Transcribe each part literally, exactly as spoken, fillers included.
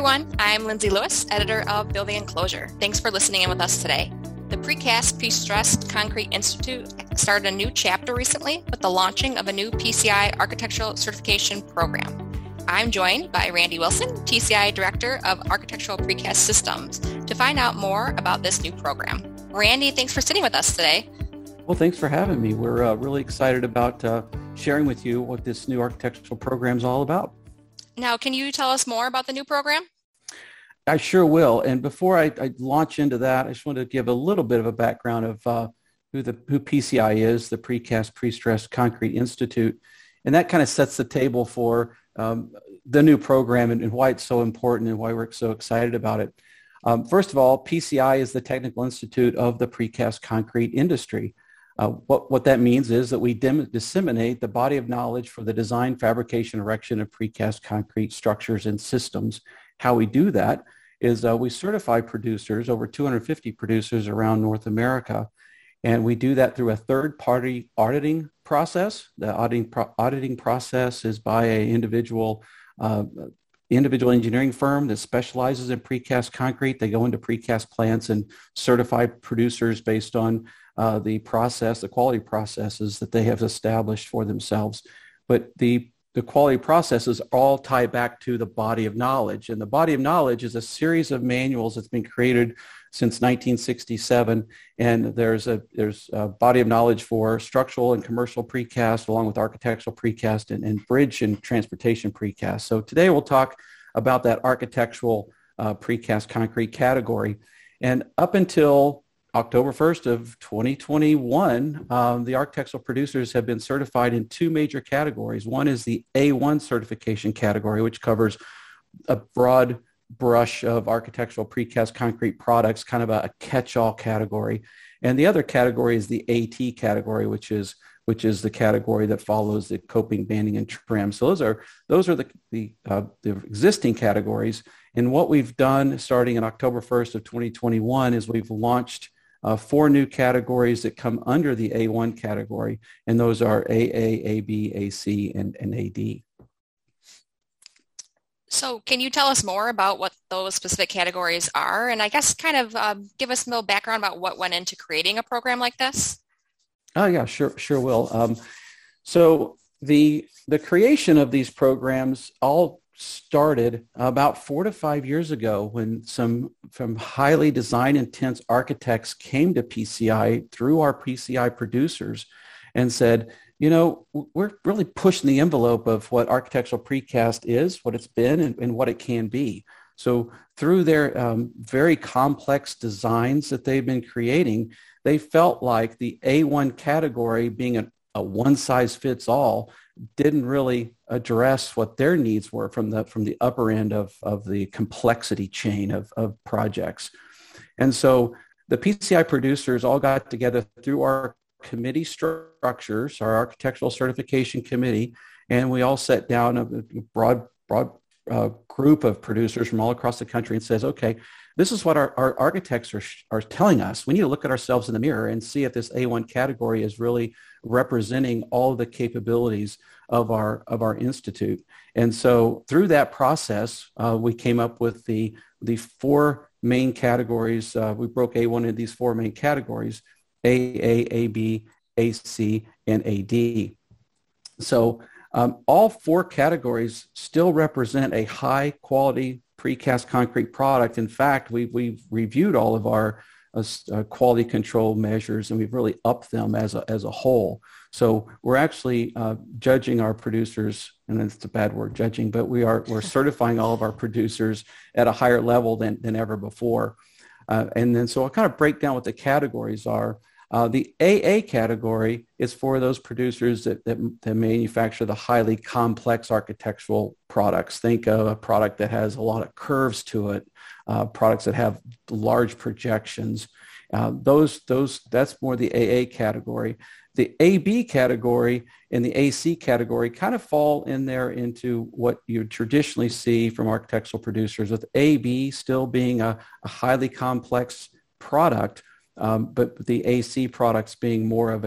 everyone. I'm Lindsay Lewis, editor of Building Enclosure. Thanks for listening in with us today. The Precast Pre-Stressed Concrete Institute started a new chapter recently with the launching of a new P C I architectural certification program. I'm joined by Randy Wilson, P C I Director of Architectural Precast Systems, to find out more about this new program. Randy, thanks for sitting with us today. Well, thanks for having me. We're uh, really excited about uh, sharing with you what this new architectural program is all about. Now, can you tell us more about the new program? I sure will. And before I, I launch into that, I just want to give a little bit of a background of uh, who the who P C I is, the Precast Pre-Stressed Concrete Institute. And that kind of sets the table for um, the new program and, and why it's so important and why we're so excited about it. Um, first of all, P C I is the Technical Institute of the precast concrete industry. Uh, what, what that means is that we dim- disseminate the body of knowledge for the design, fabrication, erection of precast concrete structures and systems. How we do that is uh, we certify producers, over two hundred fifty producers around North America, and we do that through a third-party auditing process. The auditing, pro- auditing process is by an individual uh, individual engineering firm that specializes in precast concrete. They go into precast plants and certify producers based on uh, the process, the quality processes that they have established for themselves. But the, the quality processes all tie back to the body of knowledge. And the body of knowledge is a series of manuals that's been created since nineteen sixty-seven. And there's a, there's a body of knowledge for structural and commercial precast, along with architectural precast and, and bridge and transportation precast. So today we'll talk about that architectural uh, precast concrete category. And up until October first of twenty twenty-one, um, the architectural producers have been certified in two major categories. One is the A one certification category, which covers a broad brush of architectural precast concrete products, kind of a, a catch-all category. And the other category is the A T category, which is which is the category that follows the coping, banding, and trim. So those are those are the the, uh, the existing categories. And what we've done starting in October first of twenty twenty-one is we've launched uh, four new categories that come under the A one category, and those are A A, A B, A C, and, and A D. So can you tell us more about what those specific categories are? And I guess kind of um, give us a little background about what went into creating a program like this? Oh, yeah, sure, sure will. Um, so the the creation of these programs all started about four to five years ago when some from highly design intense architects came to P C I through our P C I producers and said, you know, we're really pushing the envelope of what architectural precast is, what it's been, and, and what it can be. So through their um, very complex designs that they've been creating, they felt like the A one category, being a, a one-size-fits-all, didn't really address what their needs were from the from the upper end of, of the complexity chain of, of projects. And so the P C I producers all got together through our committee structures, our architectural certification committee, and we all sat down, a broad, broad uh, group of producers from all across the country, and says, okay, this is what our, our architects are, are telling us. We need to look at ourselves in the mirror and see if this A one category is really representing all of the capabilities of our of our institute. And so through that process, uh, we came up with the, the four main categories. Uh, we broke A one into these four main categories: A A, A B, A C, and A D. So um, all four categories still represent a high quality precast concrete product. In fact, we've, we've reviewed all of our uh, uh, quality control measures, and we've really upped them as a, as a whole. So we're actually uh, judging our producers, and it's a bad word, judging, but we are we're certifying all of our producers at a higher level than, than ever before. Uh, and then so I'll kind of break down what the categories are. Uh, the A A category is for those producers that, that, that manufacture the highly complex architectural products. Think of a product that has a lot of curves to it, uh, products that have large projections. Uh, those, those, that's more the A A category. The A B category and the A C category kind of fall in there into what you traditionally see from architectural producers, with A B still being a, a highly complex product, um, but the A C products being more of a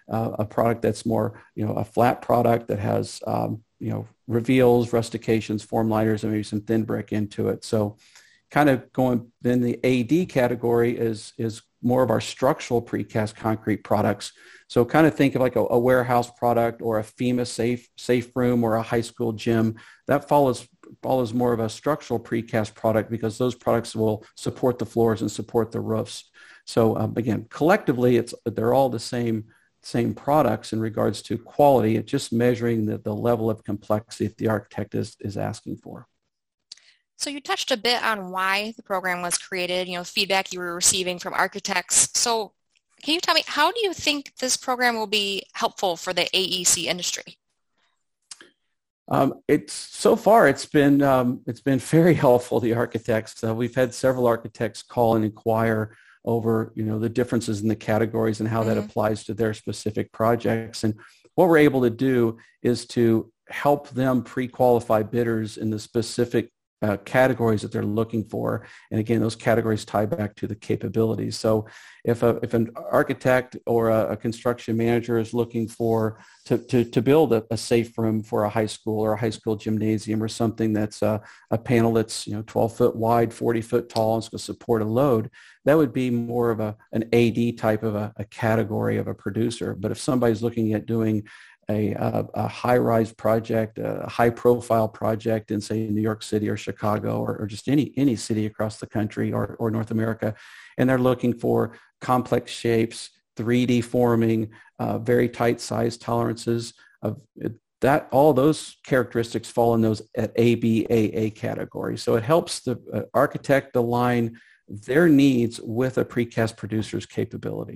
uh, a product that's more, you know, a flat product that has, um, you know, reveals, rustications, form liners, and maybe some thin brick into it. So kind of going, then the A D category is, is more of our structural precast concrete products. So kind of think of like a, a warehouse product or a FEMA safe, safe room or a high school gym. That follows follows more of a structural precast product because those products will support the floors and support the roofs. So um, again, collectively, it's they're all the same same products in regards to quality. It's just measuring the, the level of complexity that the architect is, is asking for. So you touched a bit on why the program was created, you know, feedback you were receiving from architects. So can you tell me, how do you think this program will be helpful for the A E C industry? Um, it's so far it's been um, it's been very helpful to the architects. Uh, we've had several architects call and inquire over, you know, the differences in the categories and how mm-hmm. that applies to their specific projects. And what we're able to do is to help them pre-qualify bidders in the specific Uh, categories that they're looking for. And again, those categories tie back to the capabilities. So if a, if an architect or a, a construction manager is looking for to, to, to build a, a safe room for a high school or a high school gymnasium or something that's a, a panel that's, you know, twelve foot wide, forty foot tall, and it's going to support a load, that would be more of a, an A D type of a, a category of a producer. But if somebody's looking at doing A, a, a high-rise project, a high-profile project in, say, New York City or Chicago or, or just any any city across the country or, or North America, and they're looking for complex shapes, three D forming, uh, very tight size tolerances. Of that, all those characteristics fall in those at A B A A category. So it helps the uh, architect align their needs with a precast producer's capability.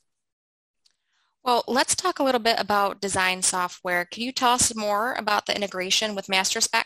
Well, let's talk a little bit about design software. Can you tell us more about the integration with MasterSpec?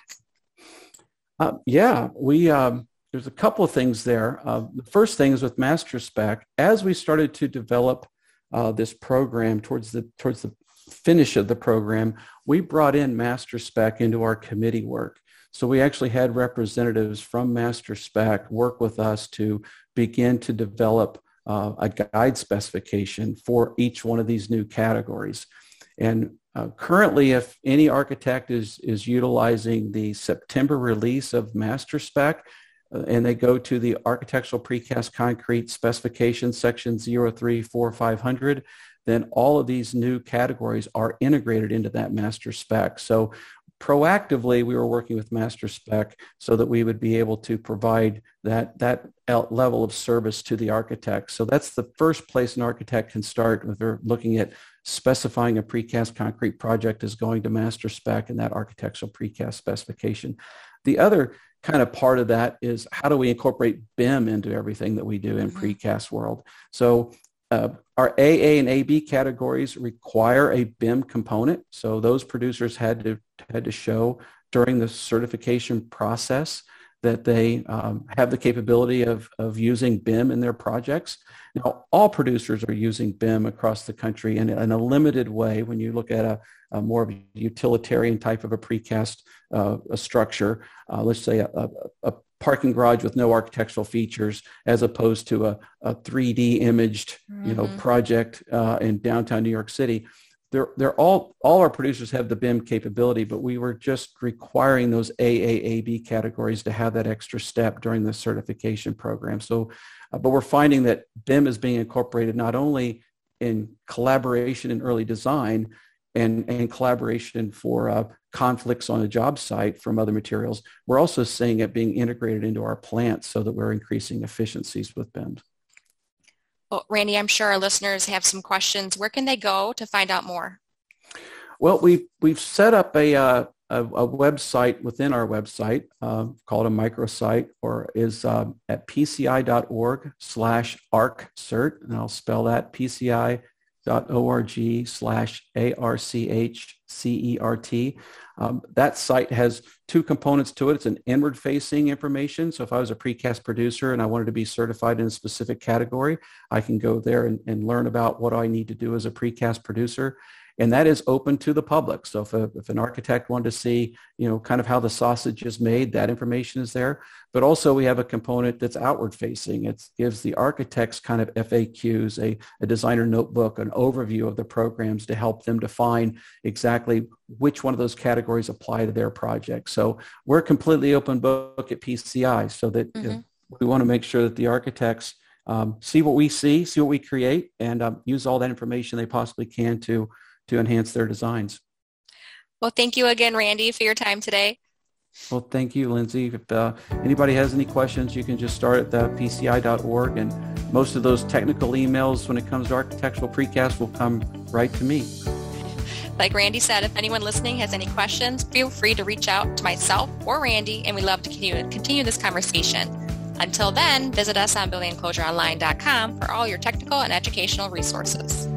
Uh, yeah, we um, there's a couple of things there. Uh, the first thing is with MasterSpec. As we started to develop uh, this program towards the towards the finish of the program, we brought in MasterSpec into our committee work. So we actually had representatives from MasterSpec work with us to begin to develop Uh, a guide specification for each one of these new categories. And uh, currently, if any architect is, is utilizing the September release of MasterSpec uh, and they go to the Architectural Precast Concrete Specification Section zero three four five hundred, then all of these new categories are integrated into that MasterSpec. So proactively, we were working with MasterSpec so that we would be able to provide that, that level of service to the architect. So that's the first place an architect can start if they're looking at specifying a precast concrete project is going to MasterSpec and that architectural precast specification. The other kind of part of that is how do we incorporate B I M into everything that we do in mm-hmm. precast world. So Uh, our A A and A B categories require a B I M component. So those producers had to had to show during the certification process that they um, have the capability of, of using B I M in their projects. Now, all producers are using B I M across the country in, in a limited way. When you look at a, a more of a utilitarian type of a precast uh, a structure, uh, let's say a, a, a parking garage with no architectural features, as opposed to a, a three D imaged, mm-hmm. you know, project uh, in downtown New York City. They're, they're all, all our producers have the B I M capability, but we were just requiring those A A A B categories to have that extra step during the certification program. So, uh, but we're finding that B I M is being incorporated not only in collaboration in early design and, and collaboration for uh, conflicts on a job site from other materials, we're also seeing it being integrated into our plants so that we're increasing efficiencies with B I M. Well, Randy, I'm sure our listeners have some questions. Where can they go to find out more? Well, we've, we've set up a, uh, a, a website within our website uh, called a microsite, or is uh, at pci.org slash archcert, and I'll spell that pci dot org slash A R C H C E R T. Um, that site has two components to it. It's an inward-facing information. So if I was a precast producer and I wanted to be certified in a specific category, I can go there and, and learn about what I need to do as a precast producer. and that is open to the public. So if, a, if an architect wanted to see, you know, kind of how the sausage is made, that information is there. But also we have a component that's outward facing. It gives the architects kind of F A Qs, a, a designer notebook, an overview of the programs to help them define exactly which one of those categories apply to their project. So we're a completely open book at P C I, so that mm-hmm. we want to make sure that the architects um, see what we see, see what we create, and um, use all that information they possibly can to to enhance their designs. Well, thank you again, Randy, for your time today. Well, thank you, Lindsay. If uh, anybody has any questions, you can just start at the P C I dot org, and most of those technical emails when it comes to architectural precast will come right to me. Like Randy said, if anyone listening has any questions, feel free to reach out to myself or Randy, and we'd love to continue, continue this conversation. Until then, visit us on building enclosure online dot com for all your technical and educational resources.